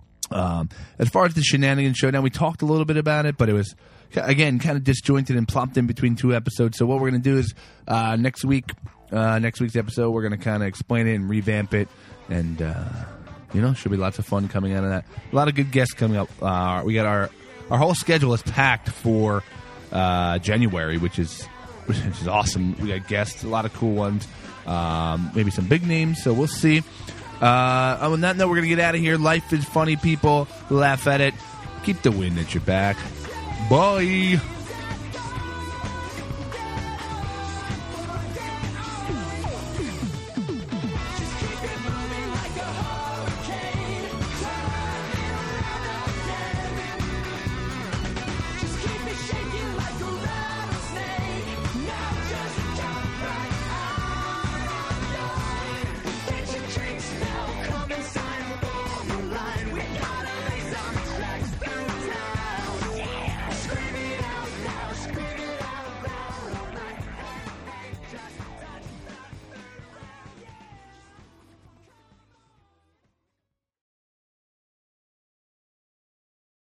Um, as far as the Shenanigans Showdown, we talked a little bit about it, but it was, again, kind of disjointed and plopped in between two episodes. So what we're going to do is uh, next week, uh, next week's episode, we're going to kind of explain it and revamp it, and uh, you know, should be lots of fun coming out of that. A lot of good guests coming up. Uh, we got our our whole schedule is packed for uh, January, which is which is awesome. We got guests, a lot of cool ones, um, maybe some big names. So we'll see. Uh, on that note, we're going to get out of here. Life is funny, people. Laugh at it. Keep the wind at your back. Bye.